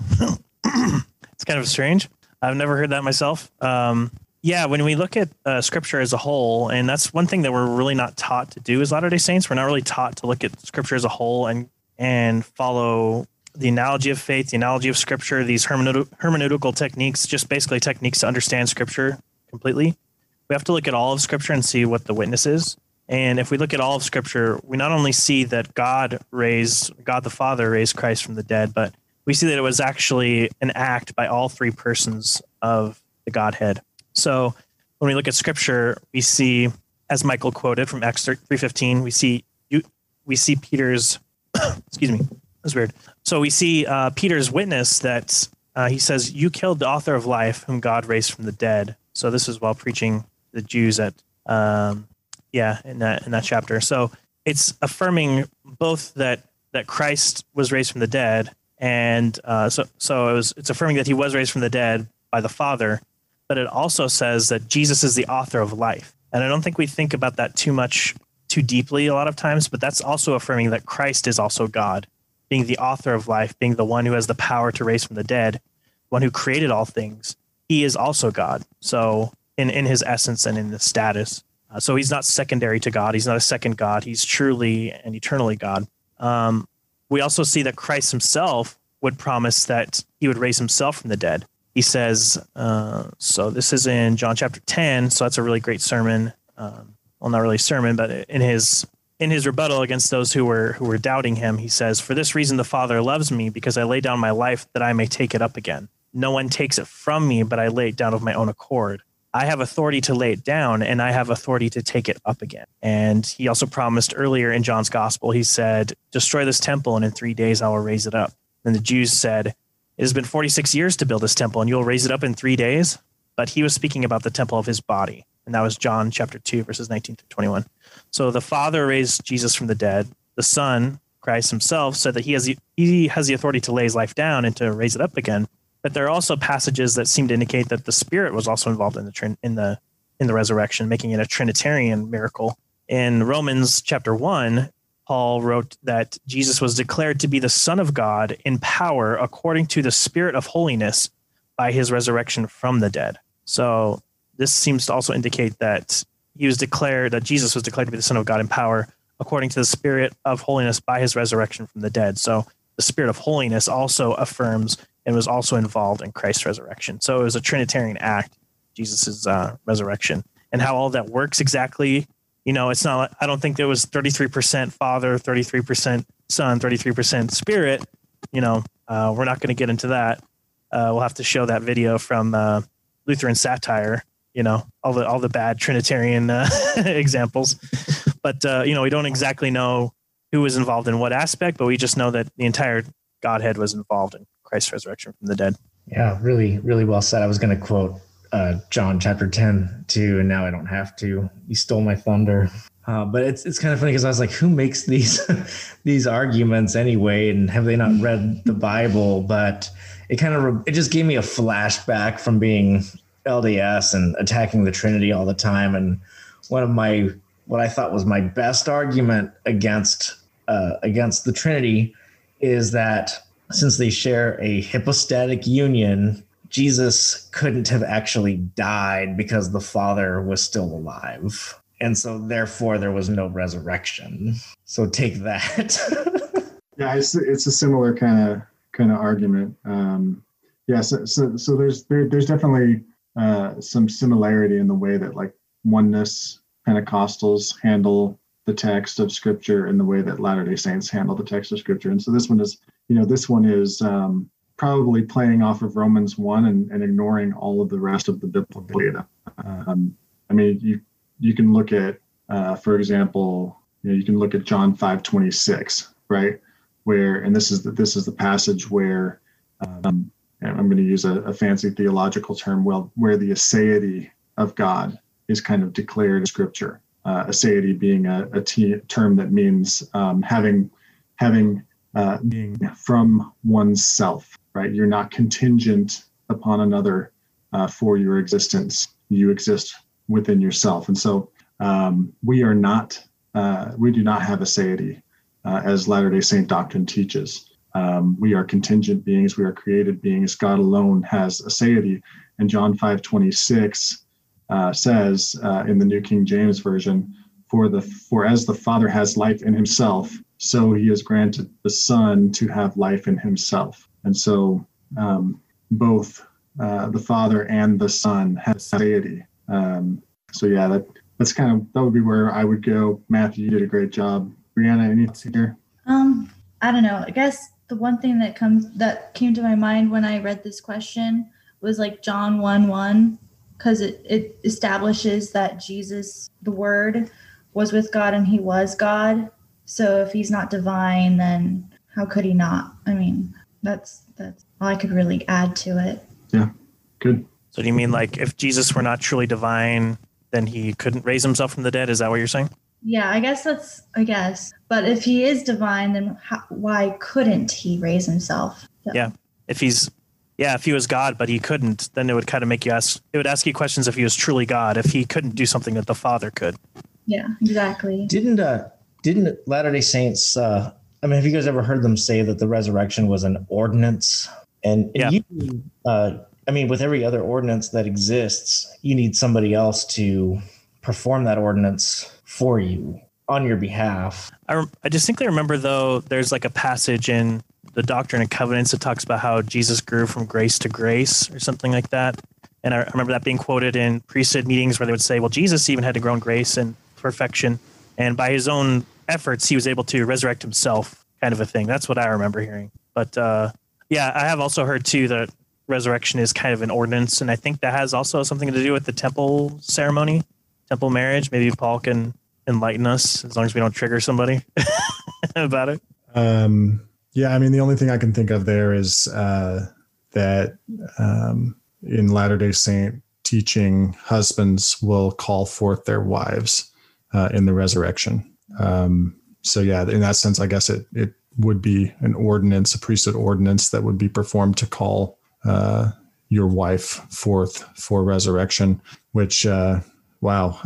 It's kind of strange. I've never heard that myself. Um, yeah, when we look at uh, Scripture as a whole, and that's one thing that we're really not taught to do as Latter-day Saints. We're not really taught to look at Scripture as a whole and and follow the analogy of faith, the analogy of Scripture, these hermeneutic, hermeneutical techniques, just basically techniques to understand Scripture completely. We have to look at all of Scripture and see what the witness is. And if we look at all of Scripture, we not only see that God raised, God the Father raised Christ from the dead, but we see that it was actually an act by all three persons of the Godhead. So when we look at Scripture, we see, as Michael quoted from Acts three fifteen, we see you, we see Peter's, excuse me, that's weird. So we see uh, Peter's witness that uh, he says, "You killed the author of life, whom God raised from the dead." So this is while preaching the Jews at, um, yeah, in that in that chapter. So it's affirming both that that Christ was raised from the dead. And uh, so, so it was. It's affirming that he was raised from the dead by the Father, but it also says that Jesus is the author of life. And I don't think we think about that too much, too deeply a lot of times. But that's also affirming that Christ is also God, being the author of life, being the one who has the power to raise from the dead, one who created all things. He is also God. So in in his essence and in his status, uh, so he's not secondary to God. He's not a second God. He's truly and eternally God. Um, We also see that Christ himself would promise that he would raise himself from the dead. He says, uh, so this is in John chapter ten. So that's a really great sermon. Um, well, not really a sermon, but in his in his rebuttal against those who were who were doubting him, he says, "For this reason the Father loves me, because I lay down my life that I may take it up again. No one takes it from me, but I lay it down of my own accord. I have authority to lay it down, and I have authority to take it up again." And he also promised earlier in John's gospel, he said, "Destroy this temple, and in three days I will raise it up." And the Jews said, "It has been forty-six years to build this temple, and you will raise it up in three days?" But he was speaking about the temple of his body. And that was John chapter two, verses nineteen through twenty-one. So the Father raised Jesus from the dead. The Son, Christ himself, said that he has the, he has the authority to lay his life down and to raise it up again. But there are also passages that seem to indicate that the Spirit was also involved in the in the in the resurrection, making it a Trinitarian miracle. In Romans chapter one, Paul wrote that Jesus was declared to be the Son of God in power according to the Spirit of holiness by his resurrection from the dead. So this seems to also indicate that he was declared, that Jesus was declared to be the Son of God in power according to the Spirit of holiness by his resurrection from the dead. So the Spirit of holiness also affirms and was also involved in Christ's resurrection. So it was a Trinitarian act, Jesus's uh, resurrection. And how all that works exactly, you know, it's not, I don't think there was thirty-three percent Father, thirty-three percent Son, thirty-three percent Spirit. You know, uh, we're not going to get into that. Uh, we'll have to show that video from uh, Lutheran Satire, you know, all the all the bad Trinitarian uh, examples. But, uh, you know, we don't exactly know who was involved in what aspect, but we just know that the entire Godhead was involved in Christ's resurrection from the dead. Yeah, really, really well said. I was going to quote uh, John chapter ten too, and now I don't have to. You stole my thunder. Uh, but it's it's kind of funny because I was like, who makes these these arguments anyway? And have they not read the Bible? But it kind of it just gave me a flashback from being L D S and attacking the Trinity all the time. And one of my what I thought was my best argument against uh, against the Trinity is that since they share a hypostatic union, Jesus couldn't have actually died because the Father was still alive. And so therefore there was no resurrection. So take that. Yeah, it's it's a similar kind of kind of argument. Um, yeah, so so, so there's there, there's definitely uh, some similarity in the way that like oneness Pentecostals handle the text of Scripture and the way that Latter-day Saints handle the text of Scripture. And so this one is, you know, this one is um, probably playing off of Romans one and, and ignoring all of the rest of the biblical data. Um, I mean, you you can look at, uh, for example, you know, you can look at John five twenty-six, right? Where, and this is the, this is the passage where, um, and I'm going to use a, a fancy theological term, well, where the aseity of God is kind of declared in Scripture. Uh, aseity being a, a t- term that means um, having having uh, being from oneself, right? You're not contingent upon another uh, for your existence. You exist within yourself, and so um, we are not. Uh, we do not have aseity, uh, as Latter-day Saint doctrine teaches. Um, we are contingent beings. We are created beings. God alone has aseity, and John five twenty-six uh, says uh, in the New King James Version, "For the for as the Father has life in Himself, so He has granted the Son to have life in Himself." And so um, both uh, the Father and the Son have aseity. Um, so yeah, that that's kind of that would be where I would go. Matthew, you did a great job. Brianna, anything here? Um, I don't know. I guess the one thing that comes that came to my mind when I read this question was like John one one, because it, it establishes that Jesus, the Word, was with God and He was God. So if He's not divine, then how could He not? I mean, that's that's all I could really add to it. Yeah, good. So do you mean like if Jesus were not truly divine, then He couldn't raise Himself from the dead? Is that what you're saying? Yeah, I guess that's, I guess. But if He is divine, then how, why couldn't He raise Himself? So. Yeah. If He's, yeah, if He was God, but He couldn't, then it would kind of make you ask, it would ask you questions if He was truly God, if He couldn't do something that the Father could. Yeah, exactly. Didn't, uh, didn't Latter-day Saints, uh, I mean, have you guys ever heard them say that the resurrection was an ordinance? And, and yeah. you, uh, I mean, with every other ordinance that exists, you need somebody else to perform that ordinance for you on your behalf. I, I distinctly remember, though, there's like a passage in the Doctrine and Covenants that talks about how Jesus grew from grace to grace or something like that. And I remember that being quoted in priesthood meetings where they would say, well, Jesus even had to grow in grace and perfection. And by His own efforts, He was able to resurrect Himself, kind of a thing. That's what I remember hearing. But uh, yeah, I have also heard, too, that resurrection is kind of an ordinance. And I think that has also something to do with the temple ceremony, temple marriage. Maybe Paul can enlighten us as long as we don't trigger somebody about it. Um, yeah, I mean, the only thing I can think of there is uh, that um, in Latter-day Saint teaching, husbands will call forth their wives uh, in the resurrection. Um, so yeah, in that sense, I guess it it would be an ordinance, a priesthood ordinance that would be performed to call uh, your wife forth for resurrection, which uh, wow,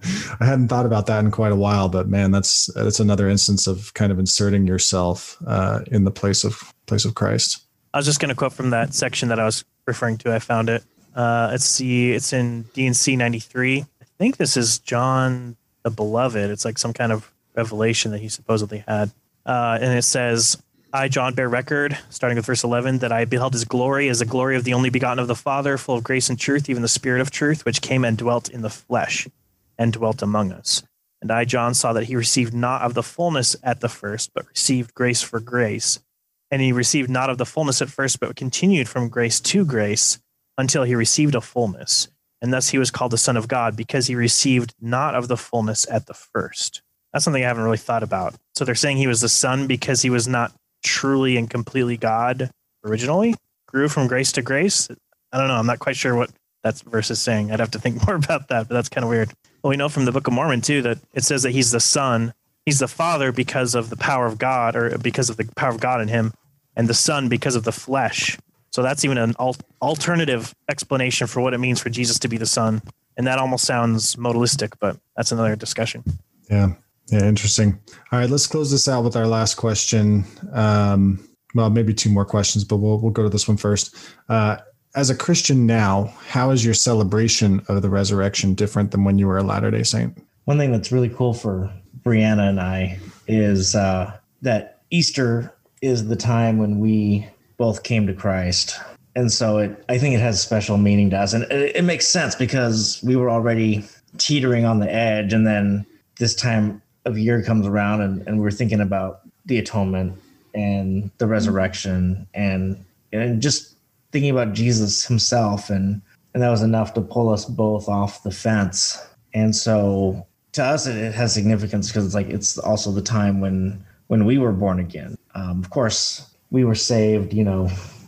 I hadn't thought about that in quite a while, but man, that's that's another instance of kind of inserting yourself uh, in the place of place of Christ. I was just going to quote from that section that I was referring to. I found it. Uh, let's see, it's in D and C ninety-three. I think this is John the Beloved. It's like some kind of revelation that he supposedly had, uh, and it says, "I, John, bear record," starting with verse eleven, "that I beheld His glory as the glory of the only begotten of the Father, full of grace and truth, even the Spirit of truth, which came and dwelt in the flesh, and dwelt among us. And I, John, saw that He received not of the fullness at the first, but received grace for grace. And He received not of the fullness at first, but continued from grace to grace, until He received a fullness. And thus He was called the Son of God, because He received not of the fullness at the first." That's something I haven't really thought about. So they're saying He was the Son because He was not truly and completely God originally, grew from grace to grace. I don't know. I'm not quite sure what that verse is saying. I'd have to think more about that, but that's kind of weird. Well, we know from the Book of Mormon, too, that it says that He's the Son. He's the Father because of the power of God, or because of the power of God in Him, and the Son because of the flesh. So that's even an al- alternative explanation for what it means for Jesus to be the Son. And that almost sounds modalistic, but that's another discussion. Yeah. Yeah. Interesting. All right. Let's close this out with our last question. Um, well, maybe two more questions, but we'll, we'll go to this one first. Uh, as a Christian now, how is your celebration of the resurrection different than when you were a Latter-day Saint? One thing that's really cool for Brianna and I is uh, that Easter is the time when we both came to Christ. And so it, I think it has special meaning to us. And it, it makes sense because we were already teetering on the edge. And then this time of year comes around and, and we're thinking about the atonement and the resurrection and and just thinking about Jesus Himself. And, and that was enough to pull us both off the fence. And so to us, it, it has significance because it's like it's also the time when when we were born again. Um, of course, we were saved, you know,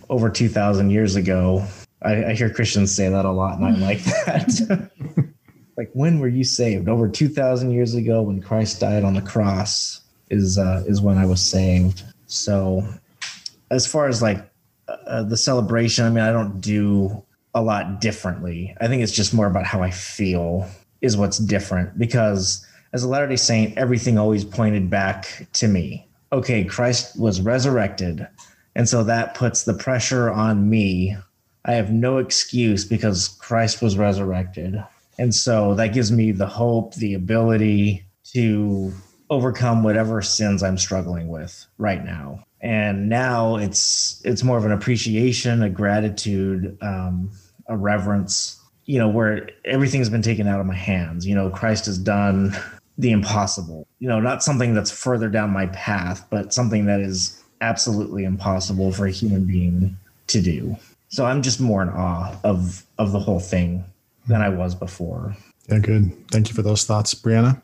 over two thousand years ago. I, I hear Christians say that a lot, and I like that. Like, when were you saved? Over two thousand years ago, when Christ died on the cross, is uh, is when I was saved. So, as far as like uh, the celebration, I mean, I don't do a lot differently. I think it's just more about how I feel is what's different, because as a Latter-day Saint, everything always pointed back to me. Okay, Christ was resurrected, and so that puts the pressure on me. I have no excuse because Christ was resurrected. And so that gives me the hope, the ability to overcome whatever sins I'm struggling with right now. And now it's it's more of an appreciation, a gratitude, um, a reverence, you know, where everything's been taken out of my hands. You know, Christ has done the impossible, you know, not something that's further down my path, but something that is absolutely impossible for a human being to do. So I'm just more in awe of, of the whole thing than I was before. Yeah, good. Thank you for those thoughts. Brianna?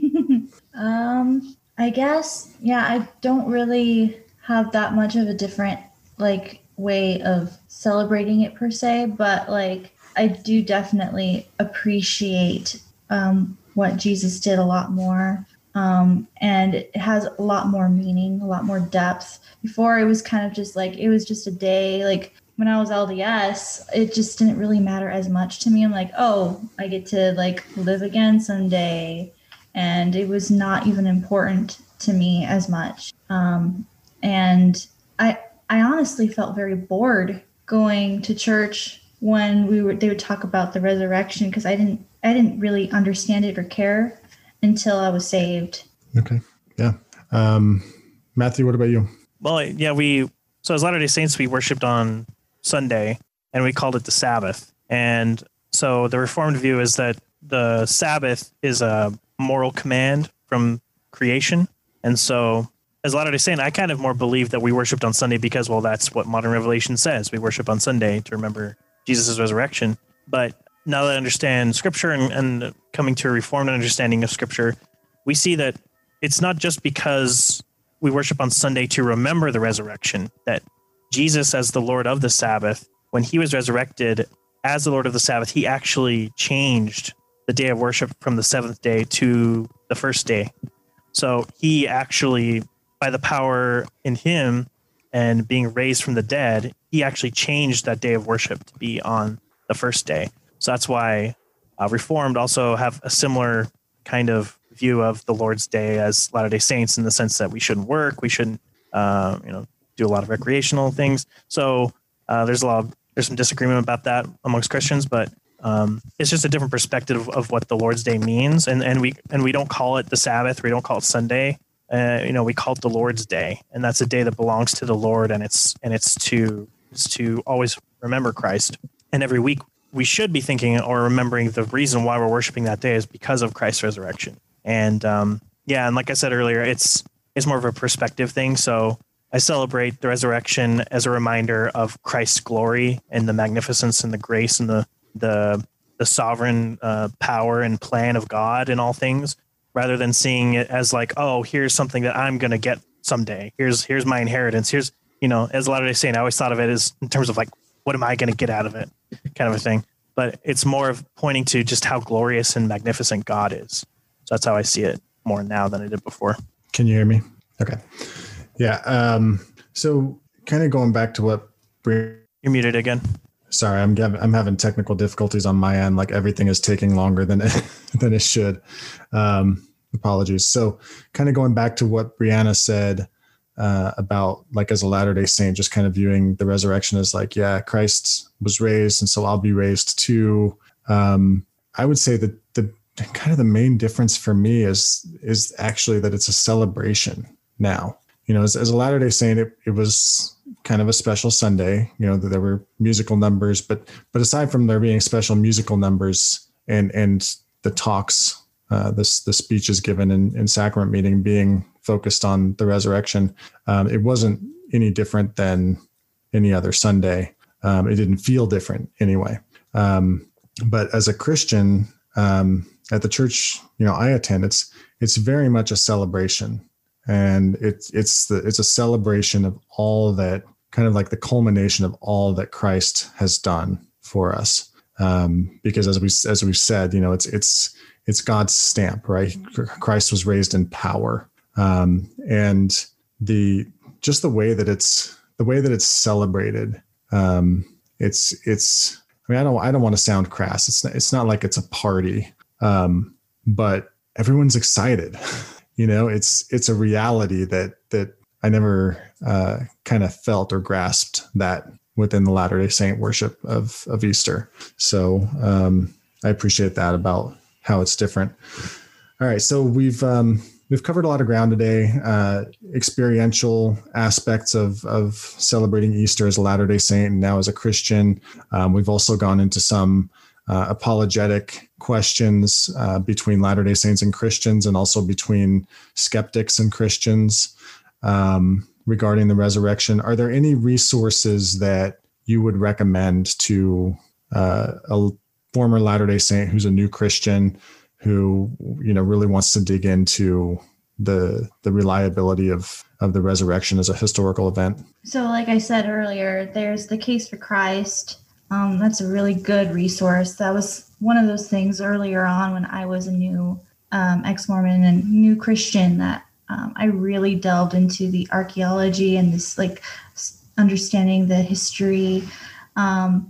um, I guess, yeah, I don't really have that much of a different, like, way of celebrating it per se, but, like, I do definitely appreciate um, what Jesus did a lot more. Um, and it has a lot more meaning, a lot more depth. Before, it was kind of just like, it was just a day, like, when I was L D S, it just didn't really matter as much to me. I'm like, oh, I get to like live again someday. And it was not even important to me as much. Um, and I I honestly felt very bored going to church when we were they would talk about the resurrection, because I didn't I didn't really understand it or care until I was saved. Okay. Yeah. Um, Matthew, what about you? Well, yeah, we so as Latter-day Saints, we worshiped on Sunday, and we called it the Sabbath. And so the Reformed view is that the Sabbath is a moral command from creation. And so as Latter-day Saint, I kind of more believe that we worshiped on Sunday because, well, that's what modern revelation says. We worship on Sunday to remember Jesus' resurrection. But now that I understand Scripture and, and coming to a Reformed understanding of Scripture, we see that it's not just because we worship on Sunday to remember the resurrection, that Jesus, as the Lord of the Sabbath, when he was resurrected as the Lord of the Sabbath, he actually changed the day of worship from the seventh day to the first day. So he actually, by the power in him and being raised from the dead, he actually changed that day of worship to be on the first day. So that's why uh, Reformed also have a similar kind of view of the Lord's Day as Latter-day Saints, in the sense that we shouldn't work, we shouldn't, uh, you know, do a lot of recreational things. So uh, there's a lot of, there's some disagreement about that amongst Christians, but um, it's just a different perspective of, of what the Lord's Day means. And, and we, and we don't call it the Sabbath. We don't call it Sunday. Uh, you know, we call it the Lord's Day, and that's a day that belongs to the Lord. And it's, and it's to, it's to always remember Christ. And every week we should be thinking or remembering the reason why we're worshiping that day is because of Christ's resurrection. And um, yeah. And like I said earlier, it's, it's more of a perspective thing. So I celebrate the resurrection as a reminder of Christ's glory and the magnificence and the grace and the the the sovereign uh, power and plan of God in all things, rather than seeing it as like, oh, here's something that I'm going to get someday. Here's here's my inheritance. Here's, you know, as Latter-day Saint, I always thought of it as in terms of like, what am I going to get out of it, kind of a thing. But it's more of pointing to just how glorious and magnificent God is. So that's how I see it more now than I did before. Can you hear me? Okay. Yeah. Um, so kind of going back to what You're muted again. Sorry, I'm I'm having technical difficulties on my end. Like everything is taking longer than it, than it should. Um, apologies. So kind of going back to what Brianna said uh, about like as a Latter-day Saint, just kind of viewing the resurrection as like, yeah, Christ was raised, and so I'll be raised too. Um, I would say that the kind of the main difference for me is is actually that it's a celebration now. You know, as, as a Latter-day Saint, it, it was kind of a special Sunday. You know, there were musical numbers, but but aside from there being special musical numbers and and the talks, uh, this the speeches given in, in sacrament meeting being focused on the resurrection, um, it wasn't any different than any other Sunday. Um, it didn't feel different anyway. Um, but as a Christian um, at the church, you know, I attend, it's it's very much a celebration. And it's it's the it's a celebration of all that kind of like the culmination of all that Christ has done for us. Um, because as we as we've said, you know, it's it's it's God's stamp, right? Christ was raised in power, um, and the just the way that it's the way that it's celebrated. Um, it's it's. I mean, I don't I don't want to sound crass. It's not, it's not like it's a party, um, but everyone's excited. You know, it's it's a reality that that I never uh, kind of felt or grasped that within the Latter-day Saint worship of of Easter. So um, I appreciate that about how it's different. All right, so we've um, we've covered a lot of ground today. Uh, experiential aspects of of celebrating Easter as a Latter-day Saint and now as a Christian. Um, we've also gone into some uh, apologetic questions uh, between Latter-day Saints and Christians, and also between skeptics and Christians um, regarding the resurrection. Are there any resources that you would recommend to uh, a former Latter-day Saint who's a new Christian, who, you know, really wants to dig into the the reliability of of the resurrection as a historical event? So like I said earlier, there's the Case for Christ. Um, that's a really good resource. That was one of those things earlier on when I was a new um, ex-Mormon and new Christian that um, I really delved into the archaeology and this like understanding the history. Um,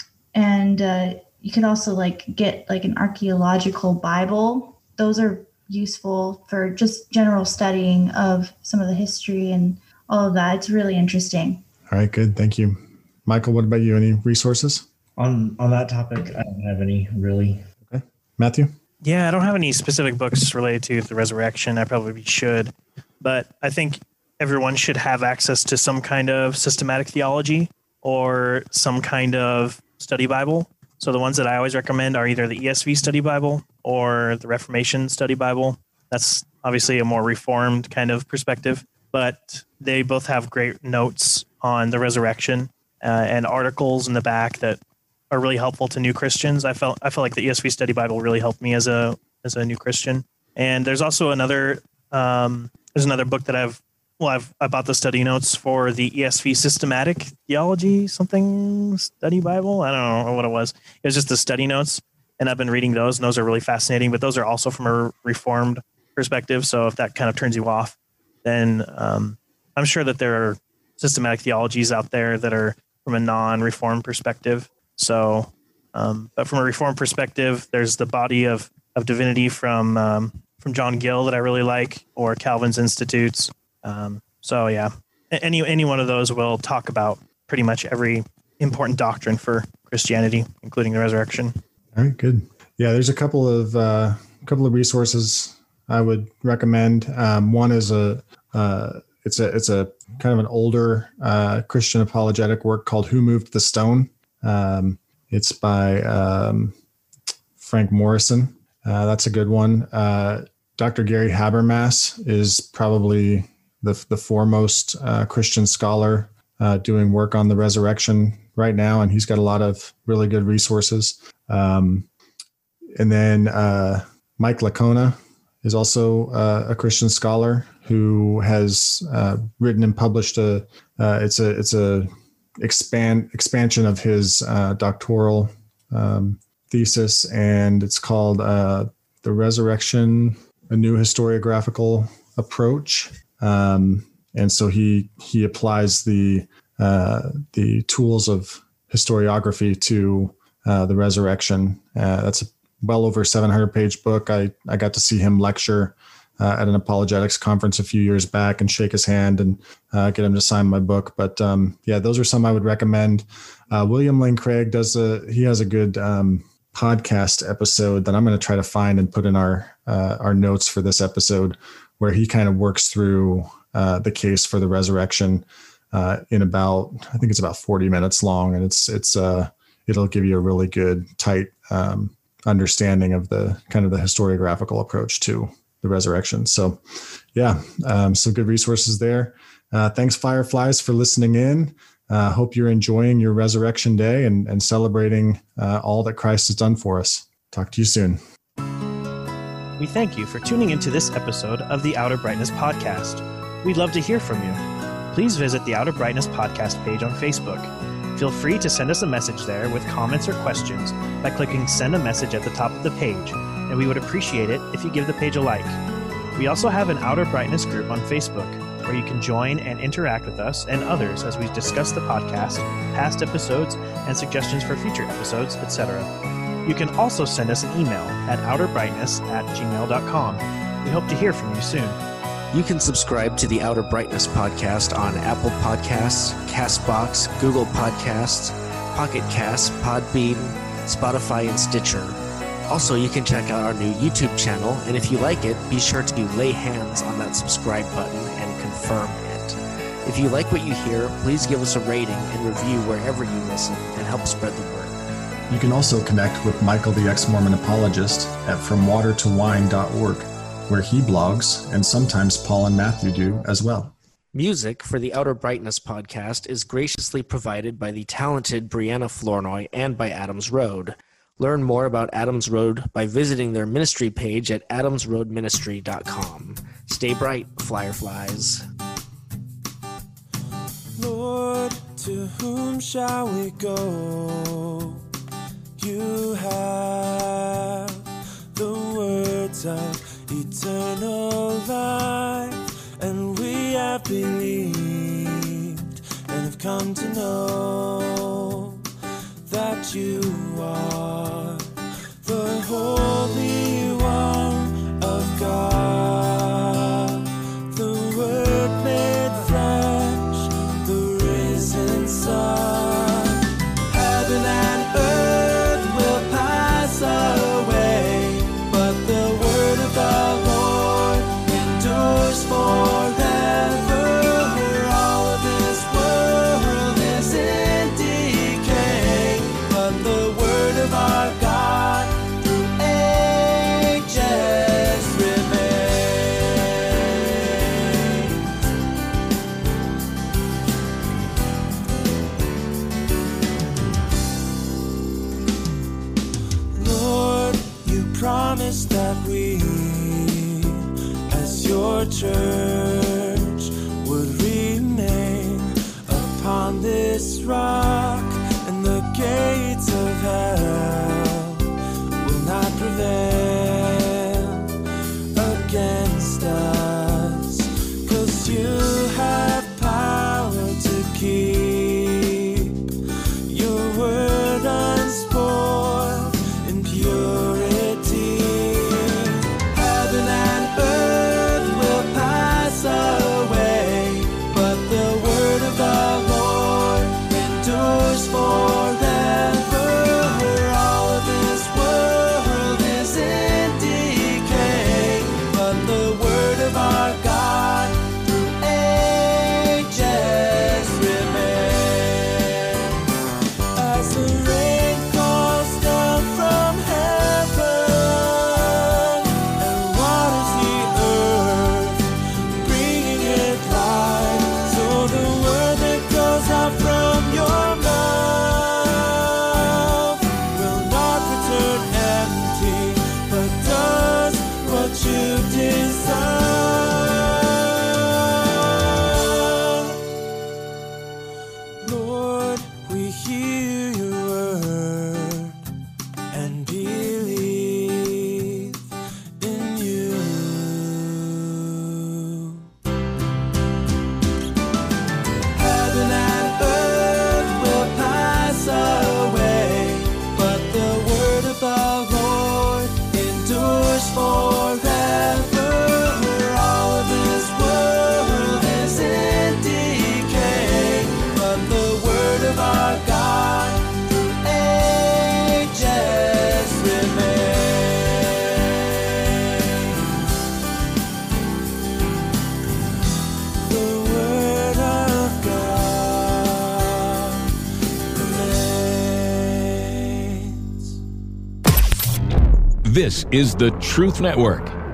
and uh, you could also like get like an archaeological Bible. Those are useful for just general studying of some of the history and all of that. It's really interesting. All right, good. Thank you. Michael, what about you? Any resources? On on that topic, I don't have any really. Okay. Matthew? Yeah, I don't have any specific books related to the resurrection. I probably should. But I think everyone should have access to some kind of systematic theology or some kind of study Bible. So the ones that I always recommend are either the E S V Study Bible or the Reformation Study Bible. That's obviously a more reformed kind of perspective, but they both have great notes on the resurrection uh, and articles in the back that are really helpful to new Christians. I felt I felt like the E S V Study Bible really helped me as a as a new Christian. And there's also another um, there's another book that I've well I've I bought the study notes for the E S V Systematic Theology something Study Bible. I don't know what it was. It was just the study notes, and I've been reading those, and those are really fascinating. But those are also from a reformed perspective. So if that kind of turns you off, then um, I'm sure that there are systematic theologies out there that are from a non-reformed perspective. So, um, but from a reformed perspective, there's the Body of, of Divinity from um, from John Gill that I really like, or Calvin's Institutes. Um, so yeah, any any one of those will talk about pretty much every important doctrine for Christianity, including the resurrection. All right, good. Yeah, there's a couple of uh, couple of resources I would recommend. Um, one is a uh, it's a it's a kind of an older uh, Christian apologetic work called "Who Moved the Stone." Um, it's by um, Frank Morrison. Uh, that's a good one. Uh, Doctor Gary Habermas is probably the the foremost uh, Christian scholar uh, doing work on the resurrection right now, and he's got a lot of really good resources. Um, and then uh, Mike Licona is also uh, a Christian scholar who has uh, written and published a. Uh, it's a it's a expand expansion of his uh, doctoral um, thesis, and it's called uh, "The Resurrection: A New Historiographical Approach." Um, and so he he applies the uh, the tools of historiography to uh, the resurrection. Uh, that's a well over seven hundred page book. I I got to see him lecture Uh, at an apologetics conference a few years back and shake his hand and uh, get him to sign my book. But um, yeah, those are some I would recommend. Uh, William Lane Craig does a, he has a good um, podcast episode that I'm going to try to find and put in our, uh, our notes for this episode, where he kind of works through uh, the case for the resurrection uh, in about, I think it's about forty minutes long. And it's, it's, uh, it'll give you a really good, tight um, understanding of the kind of the historiographical approach to the resurrection. So yeah, um, some good resources there. Uh, thanks, Fireflies, for listening in. Uh, hope you're enjoying your resurrection day and, and celebrating uh, all that Christ has done for us. Talk to you soon. We thank you for tuning into this episode of the Outer Brightness podcast. We'd love to hear from you. please visit the Outer Brightness podcast page on Facebook. Feel free to send us a message there with comments or questions by clicking Send a Message at the top of the page, and we would appreciate it if you give the page a like. We also have an Outer Brightness group on Facebook, where you can join and interact with us and others as we discuss the podcast, past episodes, and suggestions for future episodes, et cetera. You can also send us an email at outerbrightness at gmail dot com. We hope to hear from you soon. You can subscribe to the Outer Brightness podcast on Apple Podcasts, CastBox, Google Podcasts, Pocket Casts, Podbean, Spotify, and Stitcher. Also, you can check out our new YouTube channel, and if you like it, be sure to lay hands on that subscribe button and confirm it. If you like what you hear, please give us a rating and review wherever you listen and help spread the word. You can also connect with Michael the Ex-Mormon Apologist at from water to wine dot org, where he blogs, and sometimes Paul and Matthew do as well. Music for the Outer Brightness podcast is graciously provided by the talented Brianna Flournoy and by Adams Road. Learn more about Adams Road by visiting their ministry page at adams road ministry dot com. Stay bright, fireflies. Lord, to whom shall we go? You have the words of eternal life, and we have believed and have come to know that you are the Holy One of God, the Word made flesh, the risen Son. Heaven and earth will pass away, but the word of the Lord endures forever. All of this world is in decay, but the word of our God through ages remains. Lord, you promised that we, as your church, would remain upon this rock, and the gates of hell will not prevail against us, 'cause you have power to keep your word unspoiled in purity. Heaven and earth will pass away, but the word of the Lord endures forever. All of this world is in decay, but the word of our God through ages remains. As the rain falls down from heaven and waters the earth, bringing it life, so the word that goes out from your mouth will not return empty, but does what you desire. Lord, we hear your word and believe in you. Heaven and earth will pass away, but the word of the Lord endures forever. All of this world is in decay, but the word of our God through ages remains. The word of God remains. This is the Truth Network.